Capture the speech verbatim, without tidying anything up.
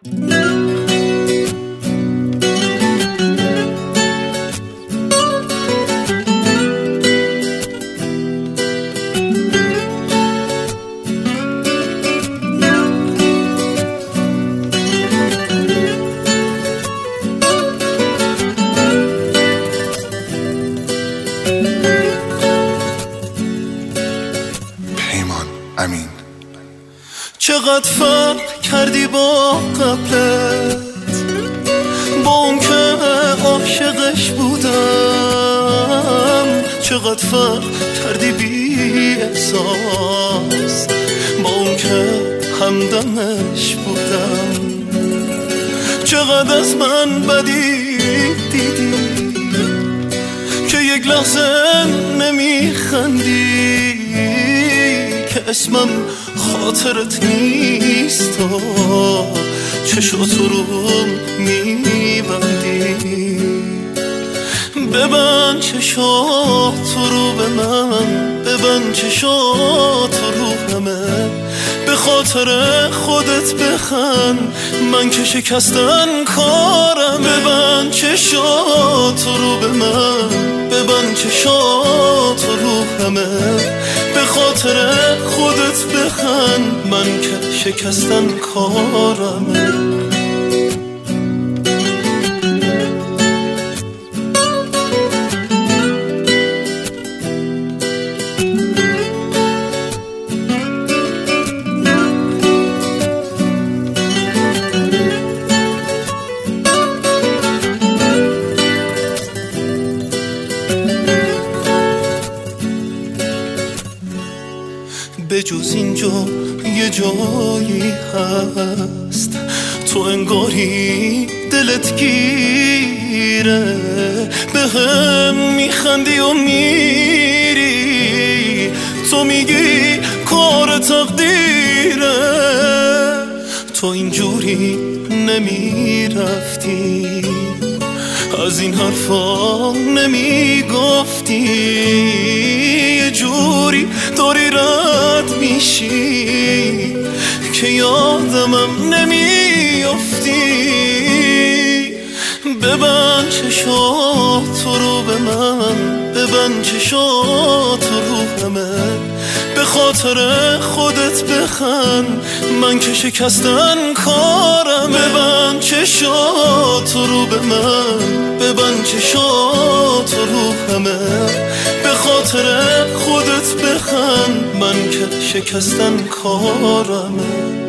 امین. چقدر فرق کردی با قبلت، با اون که عاشقش بودم. چقدر فرق کردی بی احساس، با اون که همدمش بودم. چقدر از من بدی دیدی که یک لحظه نمیخندی، که اسمم خاطرت نیست و چشاتو رو میبندی. ببند چشاتو رو به من، ببند چشاتو رو همه، به خاطر خودت بخند، من که شکستن کارم. ببند چشاتو رو به من، ببند چشاتو رو همه، به خاطر خودت بخند، من که شکستن کارمه. به جز اینجا یه جایی هست تو انگاری دلت گیره، به هم میخندی و میری، تو میگی کار تقدیره. تو اینجوری نمیرفتی، از این حرفا نمیگفتی، یه جوری داری رد میشی که یادمم نمیافتی. ببند چشاتو رو به من، ببند چشاتو رو همه، به خاطر خودت بخند، من که شکستن کارم. ببند چشاتو رو به من، ببند چشاتو رو همه، به خاطر خودت بخند، من که شکستن کارمه.